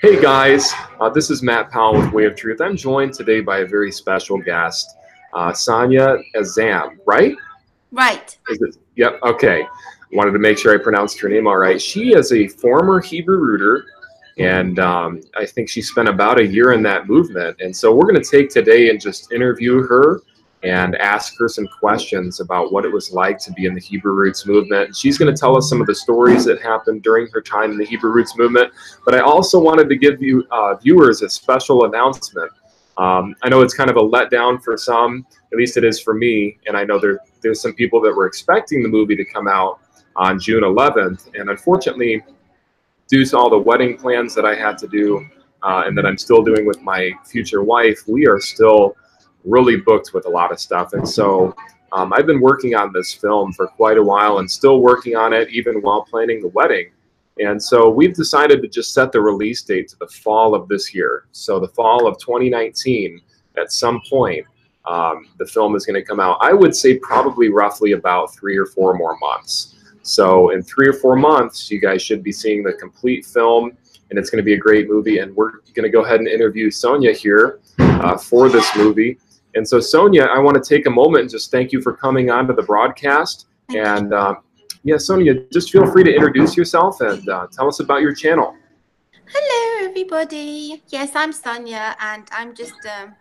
Hey guys, this is Matt Powell with Way of Truth. I'm joined today by a very special guest, Sonia Azam, right? Right. Is it? Yep, okay. Wanted to make sure I pronounced her name all right. She is a former Hebrew rooter, and I think she spent about a year in that movement. And so we're going to take today and just interview her and ask her some questions about what it was like to be in the Hebrew Roots movement. She's going to tell us some of the stories that happened during her time in the Hebrew Roots movement. But I also wanted to give you viewers a special announcement. I know it's kind of a letdown for some, at least it is for me, and I know there's some people that were expecting the movie to come out on June 11th, and unfortunately, due to all the wedding plans that I had to do and that I'm still doing with my future wife, we are still really booked with a lot of stuff. And so I've been working on this film for quite a while and still working on it even while planning the wedding. And so we've decided to just set the release date to the fall of this year. So the fall of 2019, at some point, the film is going to come out. I would say probably roughly about 3 or 4 more months. So in 3 or 4 months, you guys should be seeing the complete film, and it's going to be a great movie. And we're going to go ahead and interview Sonia here for this movie. And so, Sonia, I want to take a moment and just thank you for coming on to the broadcast. And yeah, Sonia, just feel free to introduce yourself and tell us about your channel. Hello, everybody. Yes, I'm Sonia, and I'm just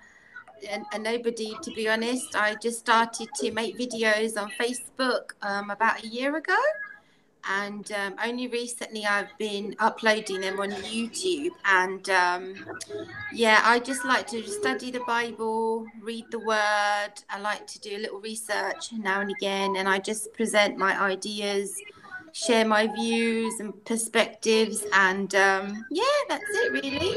a nobody, to be honest. I just started to make videos on Facebook about a year ago, and only recently I've been uploading them on YouTube. And yeah, I just like to study the Bible, read the Word. I like to do a little research now and again, and I just present my ideas, share my views and perspectives, and yeah, that's it really.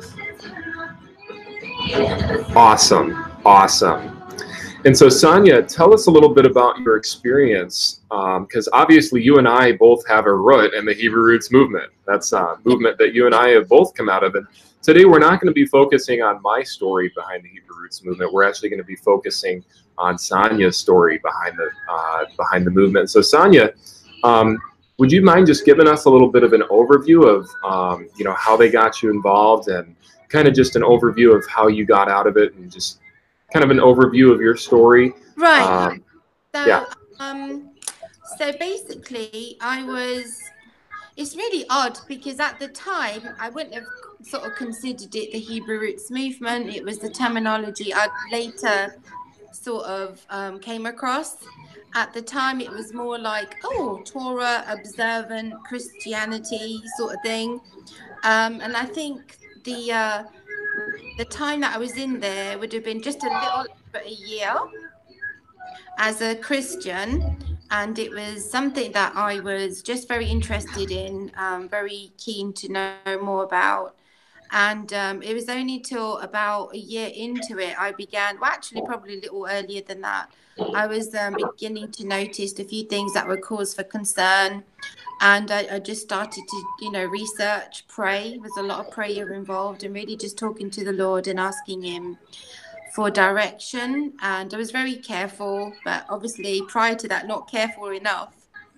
Awesome. Awesome. And so, Sonia, tell us a little bit about your experience, because obviously you and I both have a root in the Hebrew Roots movement. That's a movement that you and I have both come out of. And today we're not going to be focusing on my story behind the Hebrew Roots movement. We're actually going to be focusing on Sonia's story behind the movement. So, Sonia, would you mind just giving us a little bit of an overview of how they got you involved and kind of just an overview of how you got out of it and just kind of an overview of your story. Right. So, Yeah. so basically, it's really odd because at the time I wouldn't have sort of considered it the Hebrew Roots movement. It was the terminology I later sort of came across. At the time, it was more like, Torah observant Christianity sort of thing. And I think the time that I was in there would have been just a little over a year as a Christian, and it was something that I was just very interested in, very keen to know more about. And it was only till about a year into it I began, well, actually, probably a little earlier than that. I was beginning to notice a few things that were cause for concern. And I just started to, research, pray. There was a lot of prayer involved and really just talking to the Lord and asking Him for direction. And I was very careful, but obviously prior to that, not careful enough.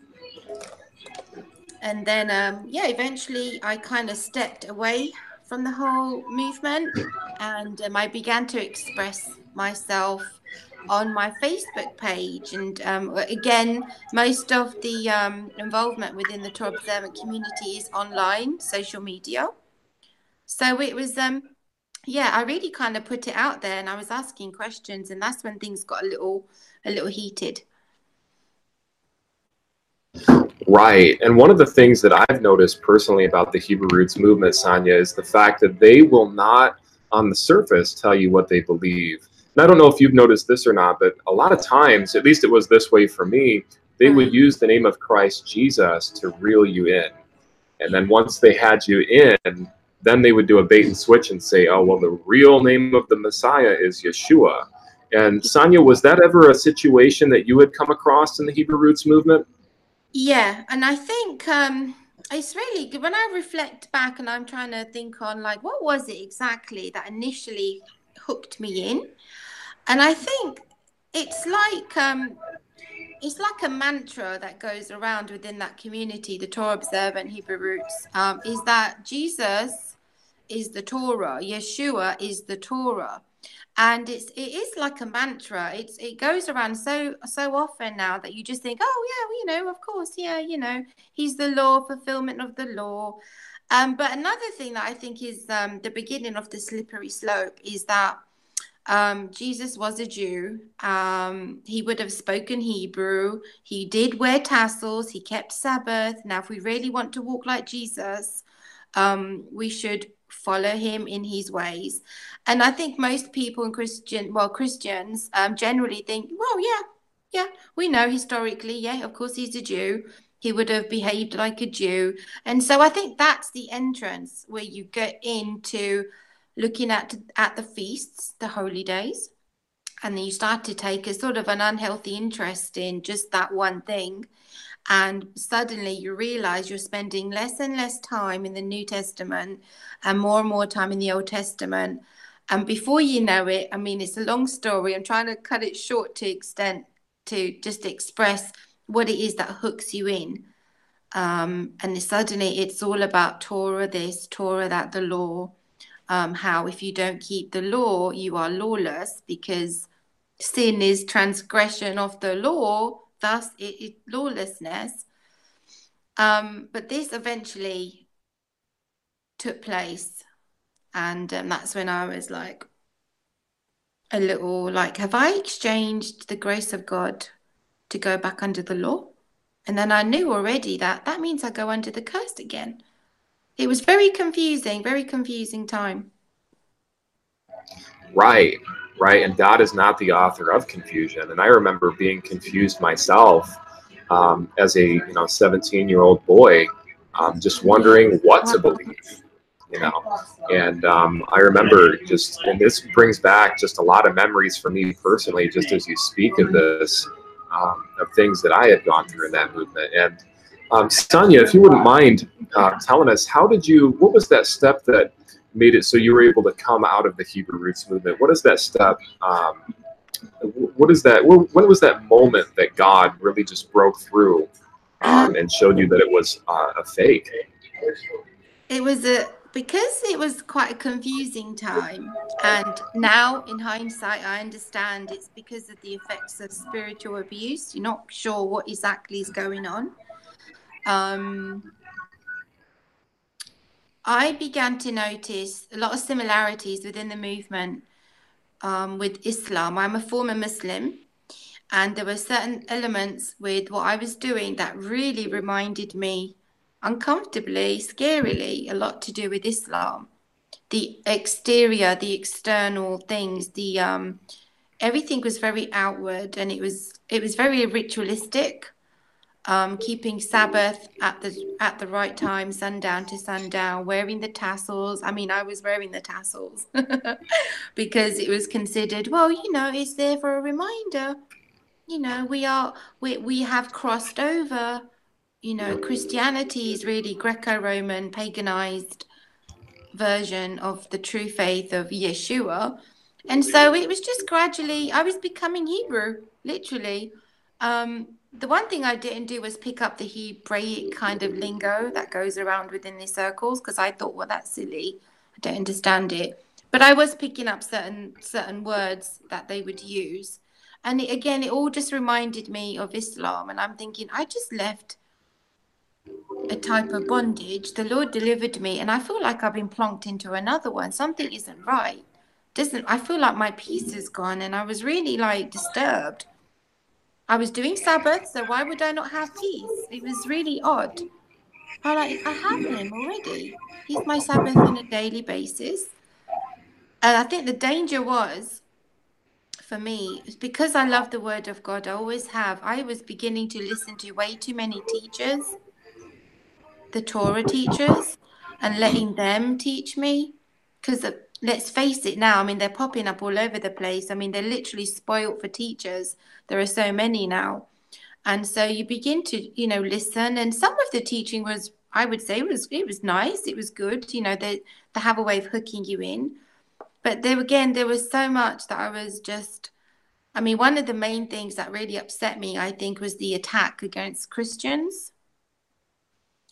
And then, eventually I kind of stepped away from the whole movement, and I began to express myself on my Facebook page. And again, most of the involvement within the Torah observant community is online, social media. So it was, I really kind of put it out there, and I was asking questions, and that's when things got a little heated. Right. And one of the things that I've noticed personally about the Hebrew Roots movement, Sonia, is the fact that they will not, on the surface, tell you what they believe. And I don't know if you've noticed this or not, but a lot of times, at least it was this way for me, they would use the name of Christ Jesus to reel you in. And then once they had you in, then they would do a bait and switch and say, oh, well, the real name of the Messiah is Yeshua. And Sonia, was that ever a situation that you had come across in the Hebrew Roots movement? Yeah, and I think it's really good when I reflect back and I'm trying to think on like what was it exactly that initially hooked me in, and I think it's like a mantra that goes around within that community, the Torah observant Hebrew Roots, is that Jesus is the Torah. Yeshua is the Torah. And it is like a mantra. It goes around so often now that you just think, oh yeah, well, of course, yeah, he's the law, fulfillment of the law. But another thing that I think is the beginning of the slippery slope is that Jesus was a Jew. He would have spoken Hebrew. He did wear tassels. He kept Sabbath. Now, if we really want to walk like Jesus, we should follow him in his ways. And I think most people in Christians generally think, well, yeah, we know historically, yeah, of course he's a Jew. He would have behaved like a Jew. And so I think that's the entrance where you get into looking at the feasts, the holy days, and then you start to take a sort of an unhealthy interest in just that one thing. And suddenly you realize you're spending less and less time in the New Testament and more time in the Old Testament. And before you know it, I mean, it's a long story. I'm trying to cut it short to just express what it is that hooks you in. And suddenly it's all about Torah this, Torah that, the law. How if you don't keep the law, you are lawless, because sin is transgression of the law, thus it lawlessness. But this eventually took place, and that's when I was like a little like, have I exchanged the grace of God to go back under the law? And then I knew already that means I go under the curse again. It was very confusing time. Right, right. And God is not the author of confusion. And I remember being confused myself as a 17-year-old boy, just wondering what to believe. And I remember and this brings back just a lot of memories for me personally, just as you speak of this, of things that I had gone through in that movement. And Sonia, if you wouldn't mind telling us, what was that step that made it so you were able to come out of the Hebrew Roots movement? What is that step? When was that moment that God really just broke through and showed you that it was a fake? It was because it was quite a confusing time, and now in hindsight I understand it's because of the effects of spiritual abuse. You're not sure what exactly is going on. I began to notice a lot of similarities within the movement with Islam. I'm a former Muslim, and there were certain elements with what I was doing that really reminded me uncomfortably, scarily, a lot to do with Islam. The exterior, the external things, everything was very outward, and it was very ritualistic. Keeping Sabbath at the right time, sundown to sundown, wearing the tassels. I mean, I was wearing the tassels because it was considered, well, it's there for a reminder. We have crossed over. Christianity is really Greco-Roman, paganized version of the true faith of Yeshua. And so it was just gradually, I was becoming Hebrew, literally. The one thing I didn't do was pick up the Hebraic kind of lingo that goes around within the circles, because I thought, well, that's silly. I don't understand it. But I was picking up certain words that they would use. And it all just reminded me of Islam. And I'm thinking, I just left a type of bondage. The Lord delivered me, and I feel like I've been plonked into another one. Something isn't right. I feel like my peace is gone, and I was really like disturbed. I was doing Sabbath, so why would I not have peace? It was really odd. I have him already. He's my Sabbath on a daily basis. And I think the danger was, for me, because I love the Word of God, I always have. I was beginning to listen to way too many teachers, the Torah teachers, and letting them teach me. Because let's face it now, I mean, they're popping up all over the place. I mean, they're literally spoiled for teachers. There are so many now. And so you begin to, listen. And some of the teaching was, I would say, it was nice. It was good. They have a way of hooking you in. But there was so much that I was just, I mean, one of the main things that really upset me, I think, was the attack against Christians.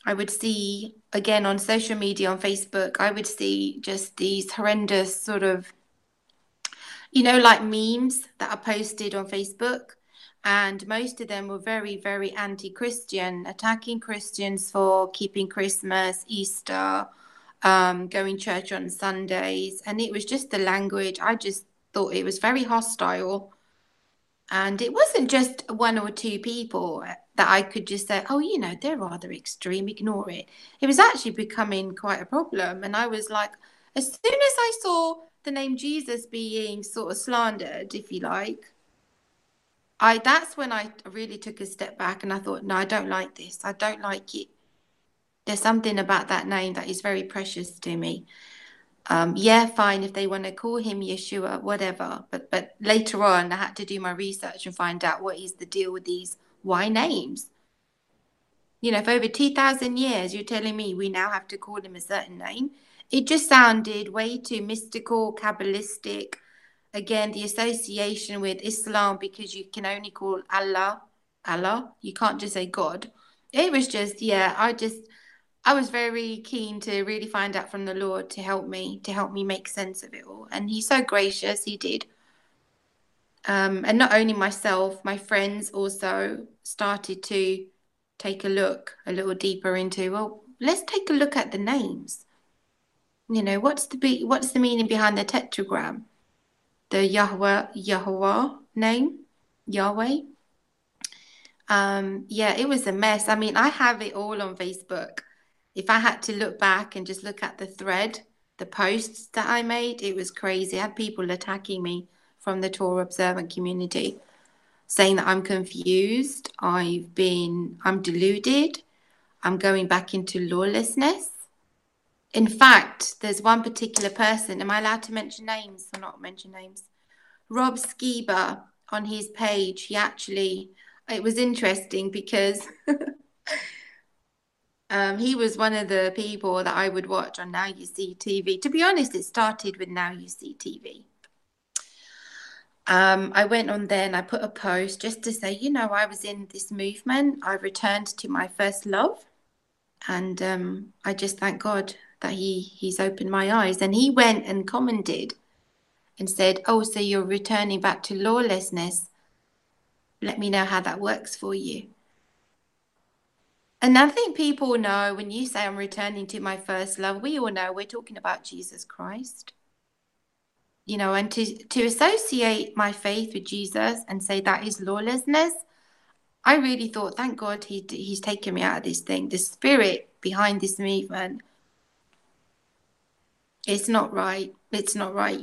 I would see, again, on social media, on Facebook, I would see just these horrendous sort of, like memes that are posted on Facebook. And most of them were very, very anti-Christian, attacking Christians for keeping Christmas, Easter, going church on Sundays. And it was just the language. I just thought it was very hostile. And it wasn't just one or two people that I could just say, oh, they're rather extreme, ignore it. It was actually becoming quite a problem. And I was like, as soon as I saw the name Jesus being sort of slandered, if you like, that's when I really took a step back and I thought, no, I don't like this. I don't like it. There's something about that name that is very precious to me. Yeah, fine, if they want to call him Yeshua, whatever. But later on, I had to do my research and find out what is the deal with these why names. For over 2,000 years, you're telling me we now have to call him a certain name. It just sounded way too mystical, Kabbalistic. Again, the association with Islam, because you can only call Allah, Allah. You can't just say God. It was just, yeah, I was very keen to really find out from the Lord to help me make sense of it all. And he's so gracious, he did. And not only myself, my friends also started to take a look a little deeper into, well, let's take a look at the names. What's the meaning behind the tetragram? The Yahweh name, Yahweh. Yeah, it was a mess. I mean, I have it all on Facebook. If I had to look back and just look at the thread, the posts that I made, it was crazy. I had people attacking me from the Torah observant community, saying that I'm confused, I'm deluded, I'm going back into lawlessness. In fact, there's one particular person, am I allowed to mention names or not mention names? Rob Skiba, on his page, it was interesting because he was one of the people that I would watch on Now You See TV. To be honest, it started with Now You See TV. I went on there and I put a post just to say, I was in this movement. I returned to my first love. And I just thank God that he's opened my eyes. And he went and commented and said, oh, so you're returning back to lawlessness. Let me know how that works for you. And I think people know when you say I'm returning to my first love, we all know we're talking about Jesus Christ. And to associate my faith with Jesus and say that is lawlessness, I really thought, thank God he's taken me out of this thing. The spirit behind this movement, it's not right. It's not right,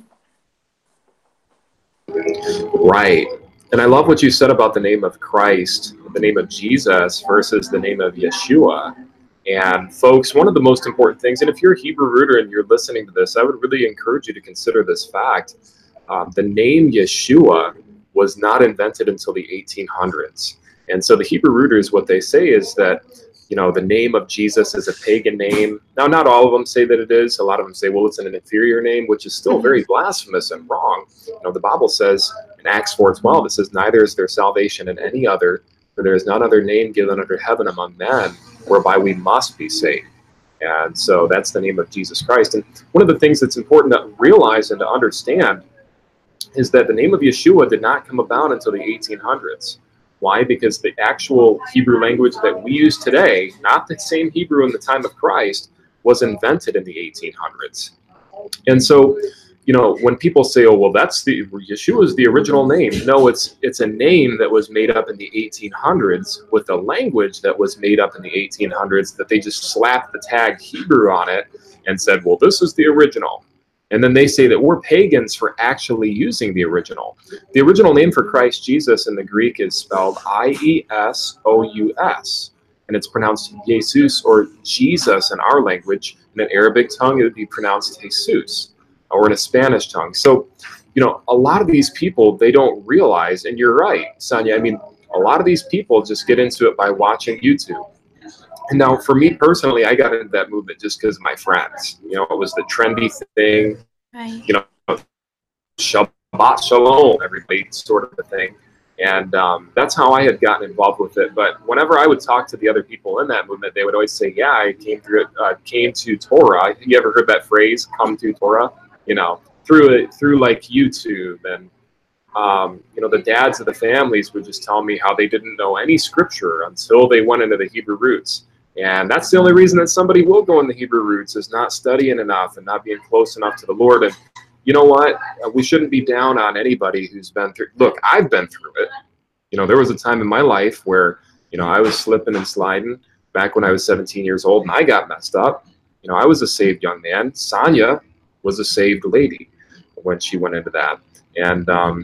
Right. And I love what you said about the name of Christ, the name of Jesus versus the name of Yeshua. And folks, one of the most important things, and if you're a Hebrew rooter and you're listening to this, I would really encourage you to consider this fact. The name Yeshua was not invented until the 1800s. And so the Hebrew rooters, what they say is that, the name of Jesus is a pagan name. Now, not all of them say that it is. A lot of them say, well, it's an inferior name, which is still very blasphemous and wrong. The Bible says in Acts 4:12, it says, neither is there salvation in any other, for there is none other name given under heaven among men whereby we must be saved. And so that's the name of Jesus Christ. And one of the things that's important to realize and to understand is that the name of Yeshua did not come about until the 1800s. Why? Because the actual Hebrew language that we use today, not the same Hebrew in the time of Christ, was invented in the 1800s. And so, when people say, oh, well, Yeshua is the original name. No, it's a name that was made up in the 1800s with a language that was made up in the 1800s that they just slapped the tag Hebrew on it and said, well, this is the original. And then they say that we're pagans for actually using the original. The original name for Christ Jesus in the Greek is spelled I-E-S-O-U-S. And it's pronounced Jesus or Jesus in our language. In an Arabic tongue, it would be pronounced Jesus, or in a Spanish tongue. So, a lot of these people, they don't realize, and you're right, Sonia, I mean, a lot of these people just get into it by watching YouTube. And now, for me personally, I got into that movement just because of my friends. It was the trendy thing, right. Shabbat Shalom, everybody sort of a thing. And that's how I had gotten involved with it. But whenever I would talk to the other people in that movement, they would always say, "Yeah, I came through it. Came to Torah." You ever heard that phrase, "Come to Torah"? You know, through like YouTube and the dads of the families would just tell me how they didn't know any scripture until they went into the Hebrew roots. And that's the only reason that somebody will go in the Hebrew roots, is not studying enough and not being close enough to the Lord. And you know what? We shouldn't be down on anybody who's been through. Look, I've been through it. There was a time in my life where, I was slipping and sliding back when I was 17 years old, and I got messed up. I was a saved young man. Sonia was a saved lady when she went into that. And,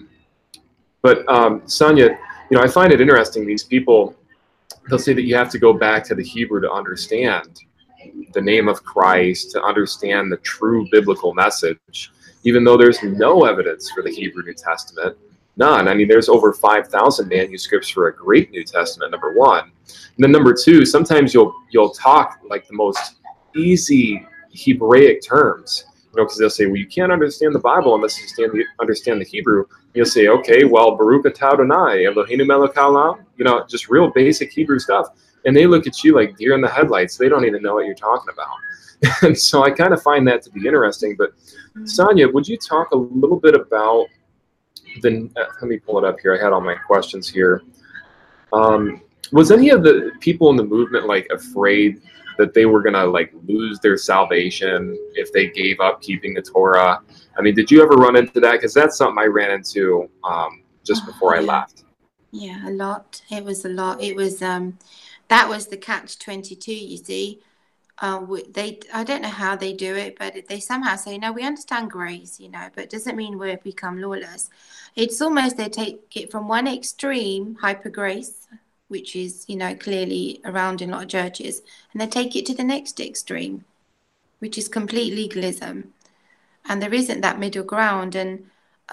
but Sonia, I find it interesting. These people, they'll say that you have to go back to the Hebrew to understand the name of Christ, to understand the true biblical message, even though there's no evidence for the Hebrew New Testament. None. I mean, there's over 5,000 manuscripts for a Greek New Testament, number one. And then number two, sometimes you'll talk like the most easy Hebraic terms, because they'll say, well, you can't understand the Bible unless you understand the Hebrew. You'll say, okay, well, Baruch atah Adonai, Eloheinu melech haolam, just real basic Hebrew stuff. And they look at you like deer in the headlights. They don't even know what you're talking about. And so I kind of find that to be interesting. But Sonia, would you talk a little bit about let me pull it up here. I had all my questions here. Was any of the people in the movement like afraid that they were going to like lose their salvation if they gave up keeping the Torah? I mean, did you ever run into that? Because that's something I ran into just before I left. Yeah, a lot. It was a lot. It was that was the catch-22, you see. I don't know how they do it, but they somehow say, no, we understand grace, but it doesn't mean we become lawless. It's almost they take it from one extreme, hyper grace, which is, clearly around in a lot of churches, and they take it to the next extreme, which is complete legalism. And there isn't that middle ground. And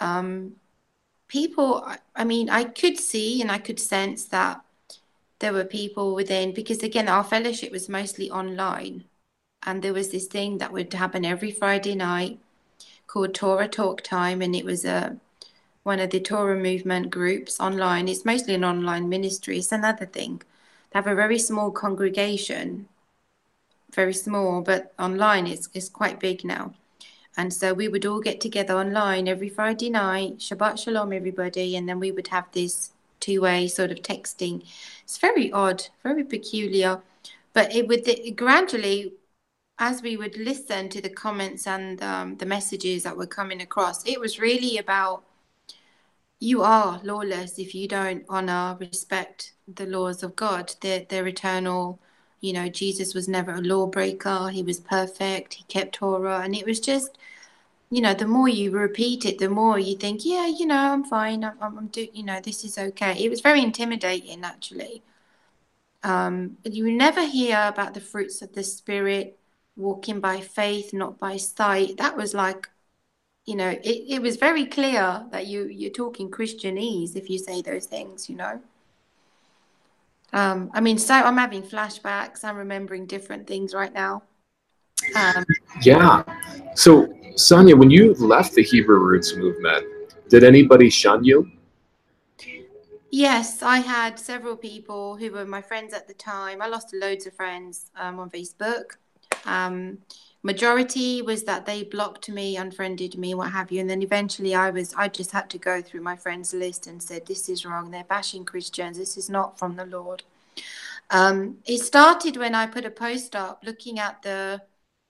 people, I mean, I could see and I could sense that there were people within, because again, our fellowship was mostly online. And there was this thing that would happen every Friday night called Torah Talk Time. And it was one of the Torah movement groups online. It's mostly an online ministry. It's another thing. They have a very small congregation, very small, but online it's quite big now. And so we would all get together online every Friday night, Shabbat Shalom, everybody. And then we would have this two-way sort of texting. It's very odd, very peculiar. But it would gradually, as we would listen to the comments and the messages that were coming across, it was really about, you are lawless if you don't honor, respect the laws of God. They're eternal. Jesus was never a lawbreaker. He was perfect. He kept Torah. And it was just, the more you repeat it, the more you think, yeah, I'm fine. This is okay. It was very intimidating, actually. But you never hear about the fruits of the Spirit, walking by faith, not by sight. That was like, it was very clear that you're talking Christianese if you say those things, I mean, so I'm having flashbacks. I'm remembering different things right now. Yeah. So, Sonia, when you left the Hebrew Roots movement, did anybody shun you? Yes, I had several people who were my friends at the time. I lost loads of friends on Facebook. Majority was that they blocked me, unfriended me, what have you. And then eventually I just had to go through my friends list and said, this is wrong. They're bashing Christians. This is not from the Lord. It started when I put a post up looking at the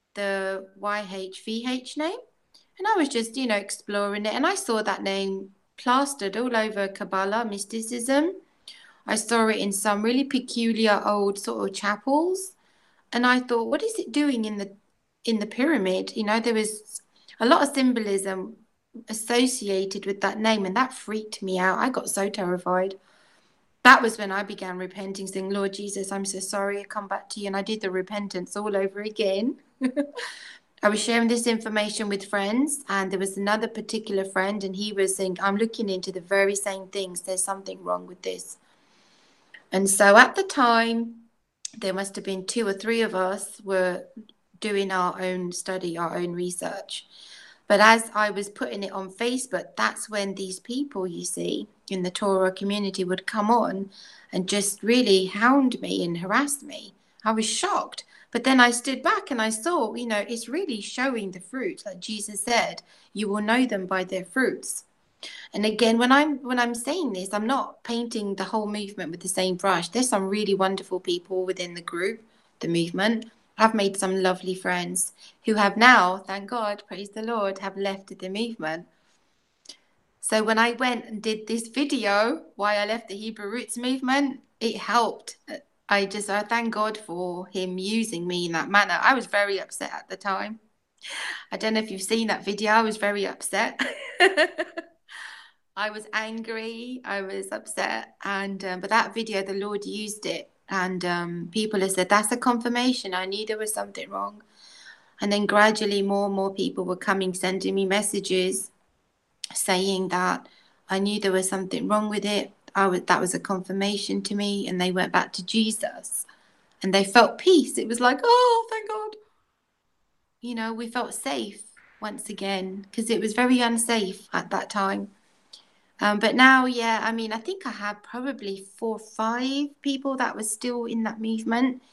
YHVH name. And I was just, exploring it. And I saw that name plastered all over Kabbalah, mysticism. I saw it in some really peculiar old sort of chapels. And I thought, what is it doing in the pyramid? There was a lot of symbolism associated with that name, and that freaked me out. I got so terrified. That was when I began repenting, saying, Lord Jesus, I'm so sorry. I come back to you. And I did the repentance all over again. I was sharing this information with friends, and there was another particular friend, and he was saying, I'm looking into the very same things. There's something wrong with this. And so at the time, there must have been 2 or 3 of us were doing our own study, our own research. But as I was putting it on Facebook, that's when these people, you see, in the Torah community would come on and just really hound me and harass me. I was shocked. But then I stood back and I saw, it's really showing the fruit. Like Jesus said, you will know them by their fruits. And again, when I'm saying this, I'm not painting the whole movement with the same brush. There's some really wonderful people within the group, the movement. I've made some lovely friends who have now, thank God, praise the Lord, have left the movement. So when I went and did this video, why I left the Hebrew Roots movement, it helped. I thank God for him using me in that manner. I was very upset at the time. I don't know if you've seen that video. I was very upset. I was angry. I was upset. But that video, the Lord used it. And people have said, that's a confirmation. I knew there was something wrong. And then gradually more and more people were coming, sending me messages saying that I knew there was something wrong with it. That was a confirmation to me. And they went back to Jesus and they felt peace. It was like, oh, thank God. We felt safe once again because it was very unsafe at that time. But now, I think I had probably 4 or 5 people that were still in that movement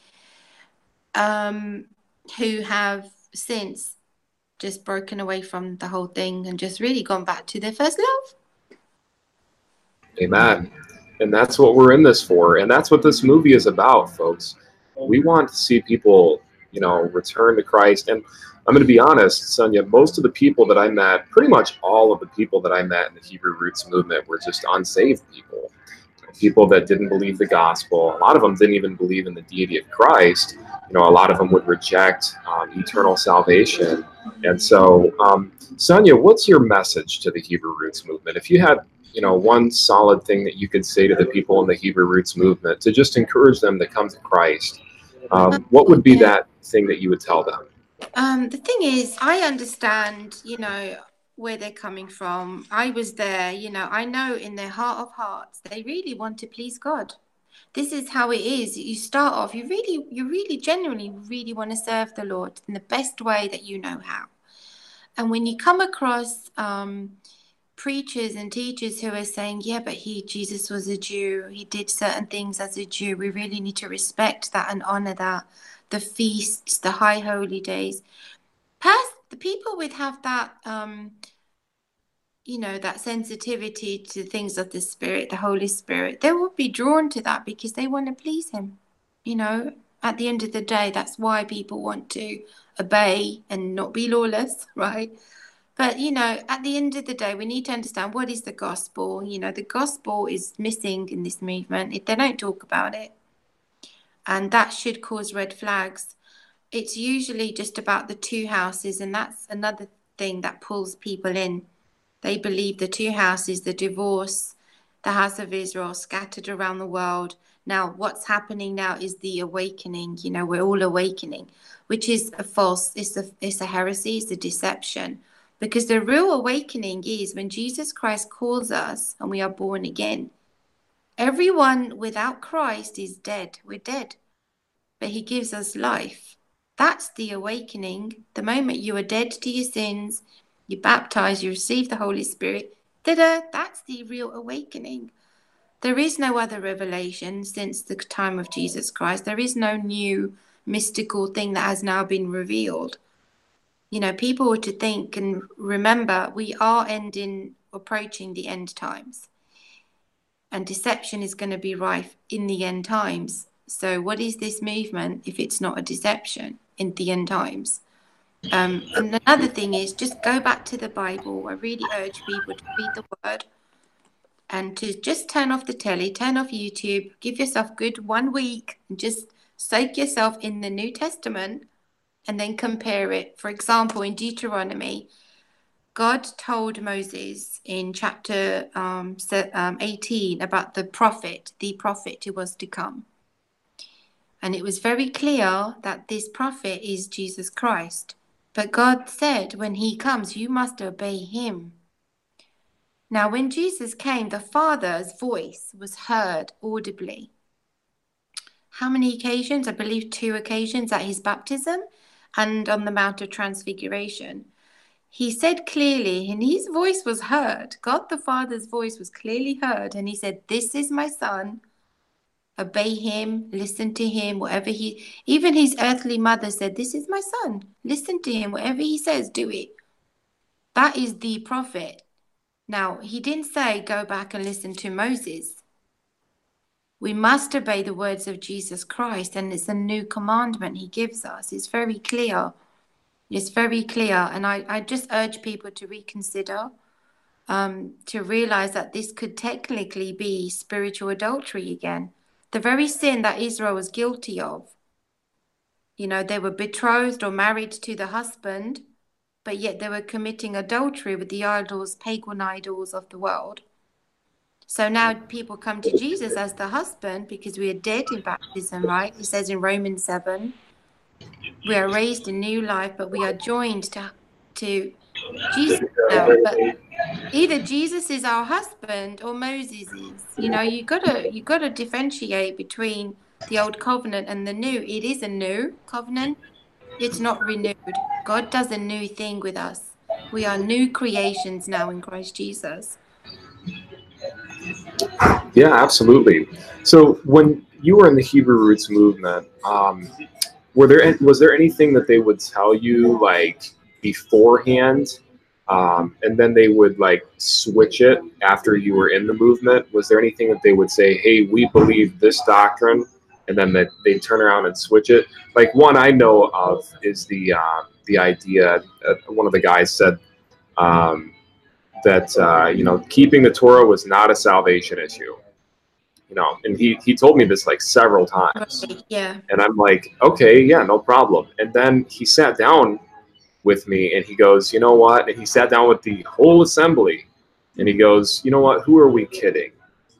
who have since just broken away from the whole thing and just really gone back to their first love. Amen. And that's what we're in this for. And that's what this movie is about, folks. We want to see people, return to Christ. And I'm going to be honest, Sonia, most of the people that I met, pretty much all of the people that I met in the Hebrew Roots movement were just unsaved people that didn't believe the gospel. A lot of them didn't even believe in the deity of Christ. A lot of them would reject eternal salvation. And so, Sonia, what's your message to the Hebrew Roots movement? If you had, one solid thing that you could say to the people in the Hebrew Roots movement to just encourage them to come to Christ, what would be that thing that you would tell them? The thing is, I understand, where they're coming from. I was there, I know in their heart of hearts, they really want to please God. This is how it is. You start off, you really genuinely really want to serve the Lord in the best way that you know how. And when you come across preachers and teachers who are saying, yeah, but Jesus was a Jew, he did certain things as a Jew, we really need to respect that and honor that, the feasts, the high holy days. The people would have that that sensitivity to things of the Spirit, the Holy Spirit, they will be drawn to that because they want to please him. At the end of the day, that's why people want to obey and not be lawless, right? But, at the end of the day, we need to understand what is the gospel. The gospel is missing in this movement if they don't talk about it. And that should cause red flags. It's usually just about the 2 houses, and that's another thing that pulls people in. They believe the 2 houses, the divorce, the house of Israel scattered around the world. Now, what's happening now is the awakening. We're all awakening, which is it's a heresy, it's a deception. Because the real awakening is when Jesus Christ calls us and we are born again. Everyone without Christ is dead. We're dead. But he gives us life. That's the awakening. The moment you are dead to your sins, you're baptized, you receive the Holy Spirit. That's the real awakening. There is no other revelation since the time of Jesus Christ. There is no new mystical thing that has now been revealed. People were to think and remember we are approaching the end times. And deception is going to be rife in the end times. So what is this movement if it's not a deception in the end times? And another thing is just go back to the Bible. I really urge people to read the word and to just turn off the telly, turn off YouTube, give yourself good 1 week and just soak yourself in the New Testament and then compare it. For example, in Deuteronomy, God told Moses in chapter 18 about the prophet who was to come. And it was very clear that this prophet is Jesus Christ. But God said, when he comes, you must obey him. Now, when Jesus came, the Father's voice was heard audibly. How many occasions? I believe 2 occasions at his baptism and on the Mount of Transfiguration. he said clearly, and his voice was heard. God the Father's voice was clearly heard. And he said, "This is my son. Obey him, listen to him, whatever even his earthly mother said, this is my son. Listen to him, whatever he says, do it." That is the prophet. Now, he didn't say, go back and listen to Moses. We must obey the words of Jesus Christ, and it's a new commandment he gives us. It's very clear. It's very clear. And I just urge people to reconsider, to realize that this could technically be spiritual adultery again. The very sin that Israel was guilty of. You know, they were betrothed or married to the husband, but yet they were committing adultery with the idols, pagan idols of the world. So now people come to Jesus as the husband because we are dead in baptism, right? It says in Romans 7, we are raised in new life, but we are joined to Jesus now. But either Jesus is our husband or Moses is. You know, you gotta differentiate between the old covenant and the new. It is a new covenant. It's not renewed. God does a new thing with us. We are new creations now in Christ Jesus. Yeah, absolutely. So when you were in the Hebrew Roots movement, was there anything that they would tell you like beforehand, and then they would like switch it after you were in the movement? Was there anything that they would say, "Hey, we believe this doctrine," and then they turn around and switch it? Like one I know of is the idea. One of the guys said that keeping the Torah was not a salvation issue. And he told me this like several times. Right, yeah. And I'm like, okay, yeah, no problem. And then he sat down with me and he goes, you know what? And he sat down with the whole assembly and he goes, you know what? Who are we kidding?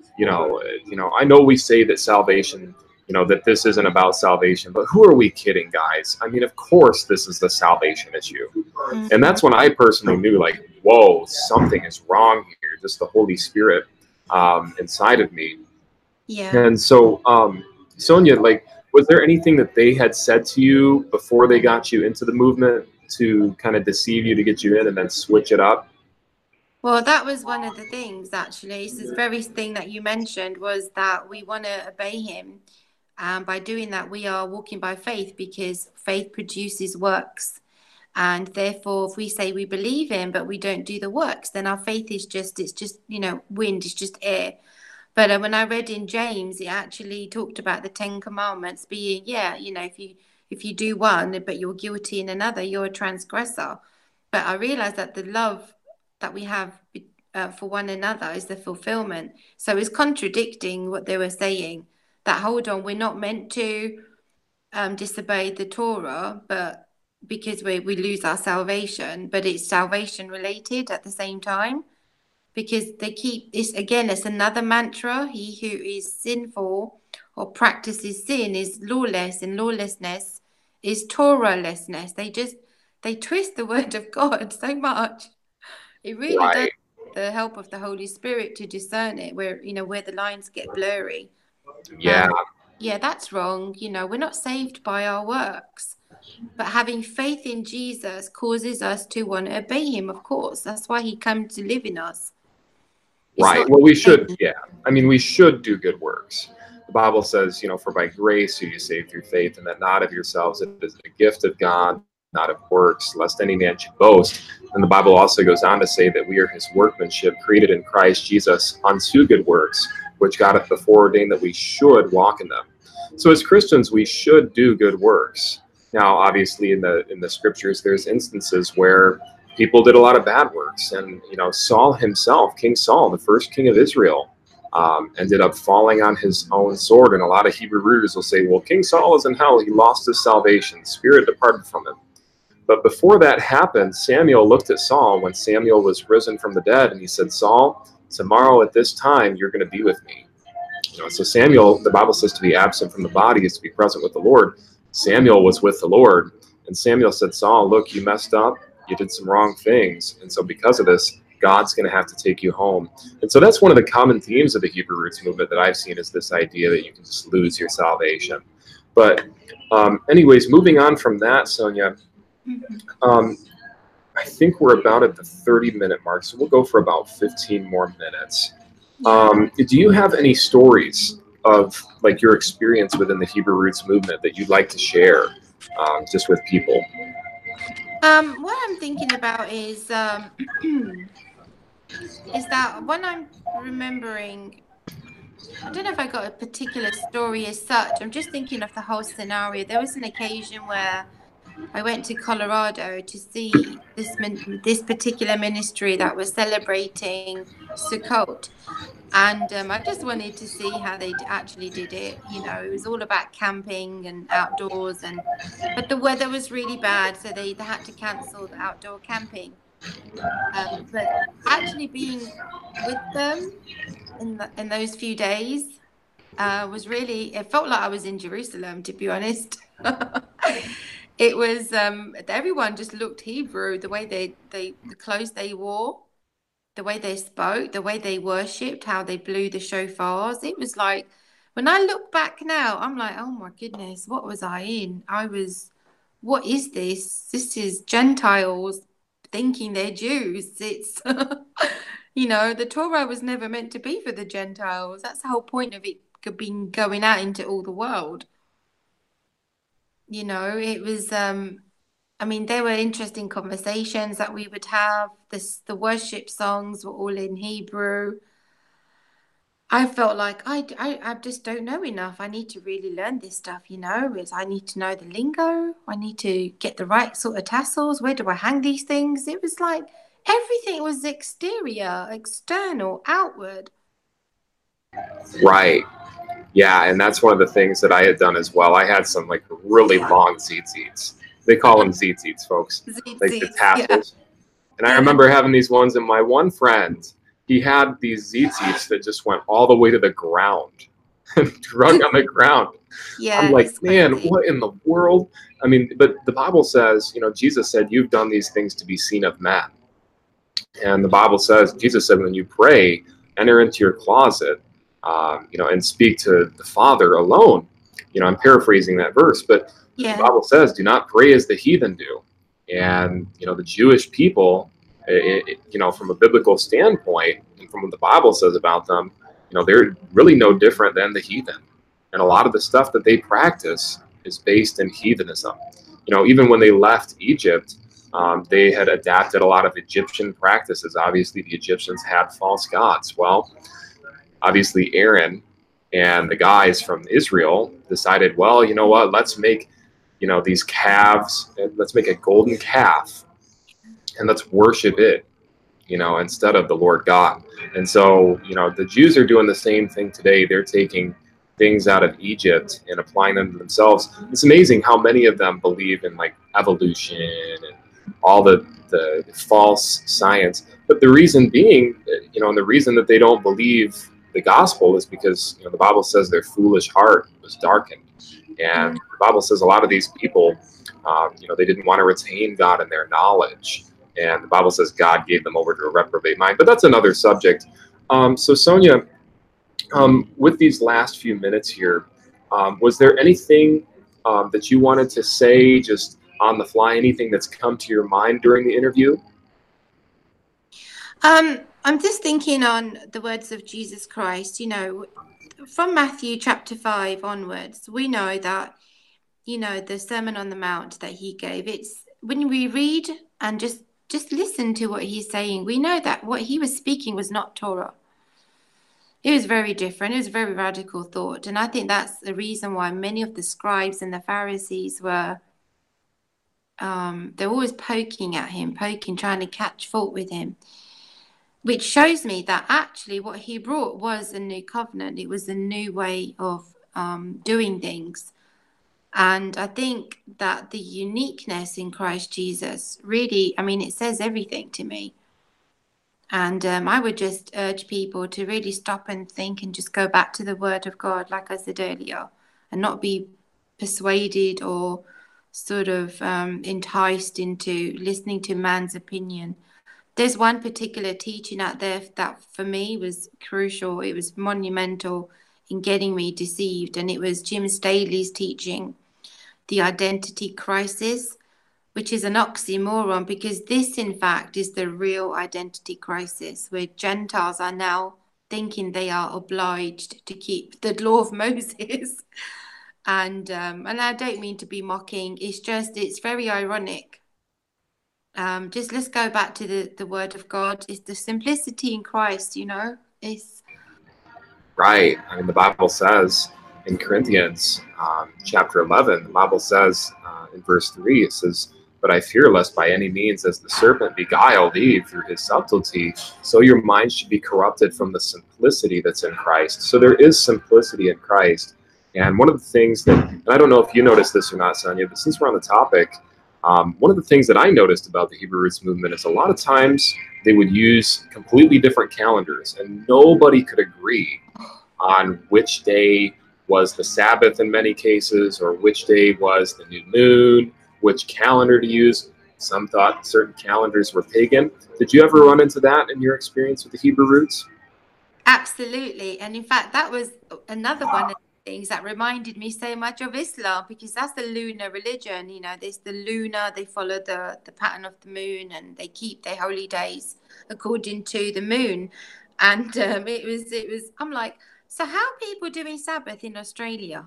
I know we say that salvation, that this isn't about salvation, but who are we kidding, guys? I mean, of course, this is the salvation issue. Mm-hmm. And that's when I personally knew, like, whoa, something is wrong here. Just the Holy Spirit inside of me. Yeah. And so, Sonia, like, was there anything that they had said to you before they got you into the movement to kind of deceive you to get you in and then switch it up? Well, that was one of the things, actually. So the very thing that you mentioned was that we want to obey him. By doing that, we are walking by faith because faith produces works. And therefore, if we say we believe him, but we don't do the works, then our faith is just wind, it's just air. But when I read in James, it actually talked about the 10 Commandments being, if you do one, but you're guilty in another, you're a transgressor. But I realized that the love that we have for one another is the fulfillment. So it's contradicting what they were saying. That, hold on, we're not meant to disobey the Torah, but because we lose our salvation, but it's salvation related at the same time. Because it's another mantra. He who is sinful or practices sin is lawless, and lawlessness is Torah-lessness. They twist the word of God so much. It really does take the help of the Holy Spirit to discern it, where the lines get blurry. Yeah. That's wrong. We're not saved by our works. But having faith in Jesus causes us to want to obey him, of course. That's why he came to live in us. Right. Well, we should, I mean, we should do good works. The Bible says, for by grace are you saved through faith, and that not of yourselves, it is a gift of God, not of works, lest any man should boast. And the Bible also goes on to say that we are his workmanship, created in Christ Jesus unto good works, which God hath before ordained that we should walk in them. So as Christians, we should do good works. Now, obviously, in the scriptures, there's instances where people did a lot of bad works. And, Saul himself, King Saul, the first king of Israel, ended up falling on his own sword. And a lot of Hebrew readers will say, well, King Saul is in hell. He lost his salvation. Spirit departed from him. But before that happened, Samuel looked at Saul when Samuel was risen from the dead. And he said, Saul, tomorrow at this time, you're going to be with me. So Samuel, the Bible says to be absent from the body is to be present with the Lord. Samuel was with the Lord. And Samuel said, Saul, look, you messed up. You did some wrong things. And so because of this, God's going to have to take you home. And so that's one of the common themes of the Hebrew Roots movement that I've seen, is this idea that you can just lose your salvation. But anyways, moving on from that, Sonia, I think we're about at the 30-minute mark, so we'll go for about 15 more minutes. Do you have any stories of like your experience within the Hebrew Roots movement that you'd like to share just with people? What I'm thinking about is is that when I'm remembering, I don't know if I got a particular story as such. I'm just thinking of the whole scenario. There was an occasion where I went to Colorado to see this particular ministry that was celebrating Sukkot. And I just wanted to see how they actually did it. You know, it was all about camping and outdoors, but the weather was really bad, so they had to cancel the outdoor camping. But actually being with them in those few days was really, it felt like I was in Jerusalem, to be honest. It was everyone just looked Hebrew, the way the clothes they wore, the way they spoke, the way they worshipped, how they blew the shofars. It was like, when I look back now, I'm like, oh my goodness, what was I in? What is this? This is Gentiles thinking they're Jews. It's, the Torah was never meant to be for the Gentiles. That's the whole point of it being going out into all the world. It was, there were interesting conversations that we would have. The worship songs were all in Hebrew. I felt like I just don't know enough. I need to really learn this stuff, I need to know the lingo. I need to get the right sort of tassels. Where do I hang these things? It was like everything was exterior, external, outward. Right. Yeah, and that's one of the things that I had done as well. I had some like really long tzitzits. They call them tzitzits, folks, like the tassels. Yeah. And I remember having these ones, and my one friend, he had these tzitzits that just went all the way to the ground, drug on the ground. Yeah, I'm like, man, what in the world? I mean, but the Bible says, Jesus said, you've done these things to be seen of men. And the Bible says, Jesus said, when you pray, enter into your closet, and speak to the Father alone. I'm paraphrasing that verse, but the Bible says, do not pray as the heathen do. And, the Jewish people, from a biblical standpoint, and from what the Bible says about them, they're really no different than the heathen. And a lot of the stuff that they practice is based in heathenism. Even when they left Egypt, they had adapted a lot of Egyptian practices. Obviously, the Egyptians had false gods. Well, obviously, Aaron and the guys from Israel decided, well, you know what, let's make, these calves, let's make a golden calf, and let's worship it, instead of the Lord God. And so, the Jews are doing the same thing today. They're taking things out of Egypt and applying them to themselves. It's amazing how many of them believe in like evolution and all the false science. But the reason being, and the reason that they don't believe the gospel is because the Bible says their foolish heart was darkened, and the Bible says a lot of these people, they didn't want to retain God in their knowledge, and the Bible says God gave them over to a reprobate mind. But that's another subject. So Sonia, with these last few minutes here, was there anything that you wanted to say just on the fly? Anything that's come to your mind during the interview? I'm just thinking on the words of Jesus Christ, from Matthew chapter 5 onwards, we know that, the Sermon on the Mount that he gave, it's when we read and just listen to what he's saying, we know that what he was speaking was not Torah. It was very different. It was a very radical thought. And I think that's the reason why many of the scribes and the Pharisees were, they're always poking at him, trying to catch fault with him. Which shows me that actually what he brought was a new covenant. It was a new way of doing things. And I think that the uniqueness in Christ Jesus really, it says everything to me. And I would just urge people to really stop and think and just go back to the Word of God, like I said earlier, and not be persuaded or sort of enticed into listening to man's opinion. There's one particular teaching out there that for me was crucial. It was monumental in getting me deceived. And it was Jim Staley's teaching, The Identity Crisis. which is an oxymoron, because this, in fact, is the real identity crisis, where Gentiles are now thinking they are obliged to keep the law of Moses. And I don't mean to be mocking. It's very ironic. Just let's go back to the word of God. It's the simplicity in Christ, It's Right. I mean, the Bible says in Corinthians chapter 11, the Bible says in verse 3, it says, "But I fear lest by any means, as the serpent beguiled Eve through his subtlety, so your mind should be corrupted from the simplicity that's in Christ." So there is simplicity in Christ. And one of the things that, and I don't know if you noticed this or not, Sonia, but since we're on the topic, one of the things that I noticed about the Hebrew Roots movement is a lot of times they would use completely different calendars, and nobody could agree on which day was the Sabbath in many cases, or which day was the new moon, which calendar to use. Some thought certain calendars were pagan. Did you ever run into that in your experience with the Hebrew Roots? absolutely. And in fact, that was another one of the things that reminded me so much of Islam, because that's the lunar religion. There's the lunar, they follow the pattern of the moon, and they keep their holy days according to the moon. And I'm like, so how are people doing Sabbath in Australia?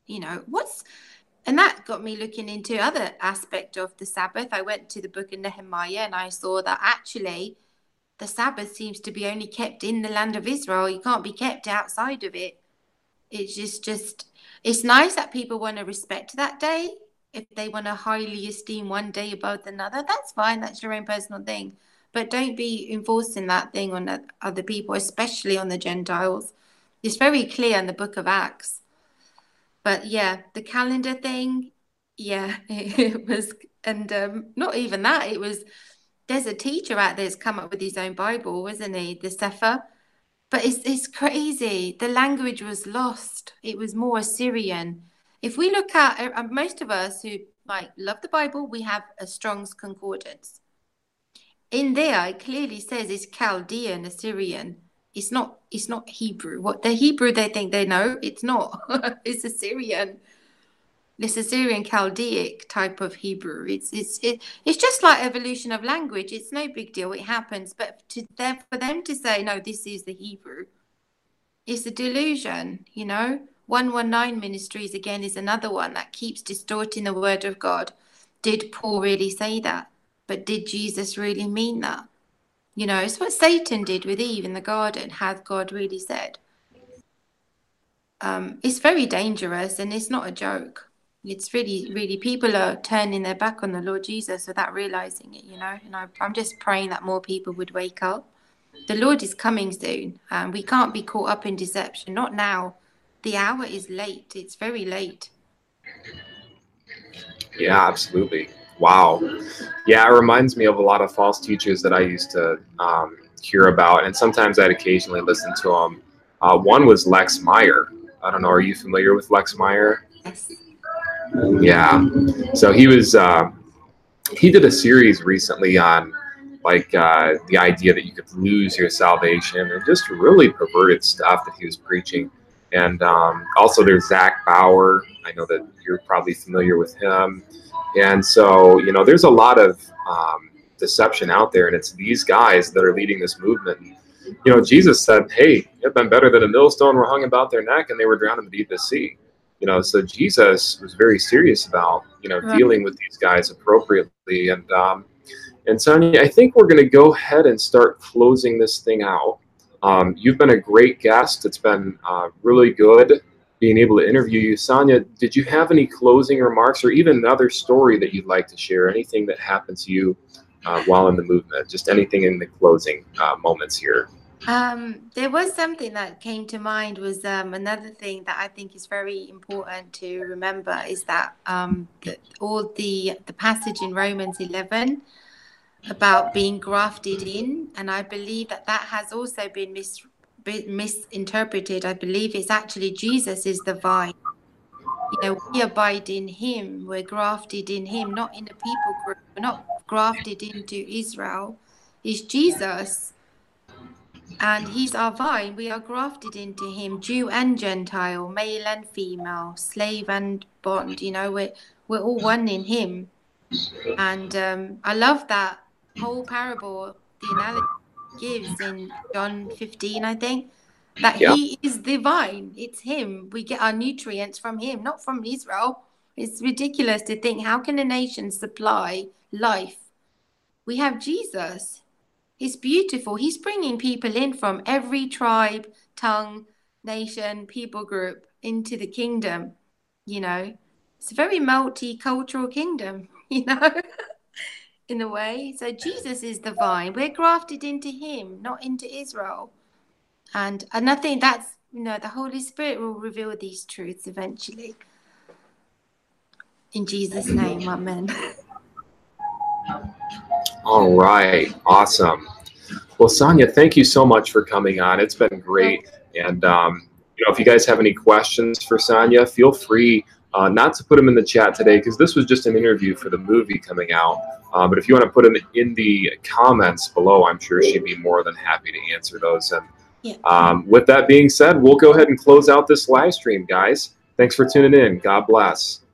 And that got me looking into other aspect of the Sabbath. I went to the book of Nehemiah, and I saw that actually the Sabbath seems to be only kept in the land of Israel. You can't be kept outside of it. It's just it's nice that people want to respect that day. If they want to highly esteem one day above another, that's fine. That's your own personal thing. But don't be enforcing that thing on other people, especially on the Gentiles. It's very clear in the book of Acts. But yeah, the calendar thing, yeah, it was, and not even that. There's a teacher out there that's come up with his own Bible, isn't he? The Sefer. But it's crazy. The language was lost. It was more Assyrian. If we look at most of us who like love the Bible, we have a Strong's Concordance. In there, it clearly says it's Chaldean, Assyrian. It's not Hebrew. What the Hebrew they think they know, it's not. It's Assyrian. This Assyrian Chaldaic type of Hebrew. It's just like evolution of language. It's no big deal. It happens. But for them to say, no, this is the Hebrew, it's a delusion, 119 Ministries, again, is another one that keeps distorting the word of God. Did Paul really say that? But did Jesus really mean that? It's what Satan did with Eve in the garden. Had God really said? It's very dangerous, and it's not a joke. It's really, really, people are turning their back on the Lord Jesus without realizing it, and I'm just praying that more people would wake up. The Lord is coming soon, and we can't be caught up in deception. Not now. The hour is late. It's very late. Yeah, absolutely. Wow. Yeah, it reminds me of a lot of false teachers that I used to hear about, and sometimes I'd occasionally listen to them. One was Lex Meyer. I don't know, are you familiar with Lex Meyer? Yes. Yeah. So he did a series recently on the idea that you could lose your salvation, and just really perverted stuff that he was preaching. And also there's Zach Bauer. I know that you're probably familiar with him. And so, there's a lot of deception out there, and it's these guys that are leading this movement. Jesus said, hey, it'd been better that a millstone were hung about their neck and they were drowned in the deepest sea. So Jesus was very serious about, Right. dealing with these guys appropriately. And Sonia, I think we're going to go ahead and start closing this thing out. You've been a great guest. It's been really good being able to interview you. Sonia, did you have any closing remarks, or even another story that you'd like to share? Anything that happened to you while in the movement? Just anything in the closing moments here. There was something that came to mind, was another thing that I think is very important to remember, is that all the passage in Romans 11 about being grafted in, and I believe that has also been misinterpreted. I believe it's actually Jesus is the vine. We abide in him. We're grafted in him, not in a people group. We're not grafted into Israel. It's Jesus. And he's our vine. We are grafted into him, Jew and Gentile, male and female, slave and bond. We're all one in him. And I love that whole parable, the analogy he gives in John 15, I think, that Yeah. he is the vine. It's him. We get our nutrients from him, not from Israel. It's ridiculous to think, how can a nation supply life? We have Jesus. It's beautiful. He's bringing people in from every tribe, tongue, nation, people group into the kingdom. You know, it's a very multicultural kingdom, you know, in a way. So Jesus is the vine. We're grafted into him, not into Israel. And I think that's, you know, the Holy Spirit will reveal these truths eventually. In Jesus' name, amen. All right. Awesome. Well, Sonia, thank you so much for coming on. It's been great. And, if you guys have any questions for Sonia, feel free not to put them in the chat today because this was just an interview for the movie coming out. But if you want to put them in the comments below, I'm sure she'd be more than happy to answer those. And with that being said, we'll go ahead and close out this live stream, guys. Thanks for tuning in. God bless.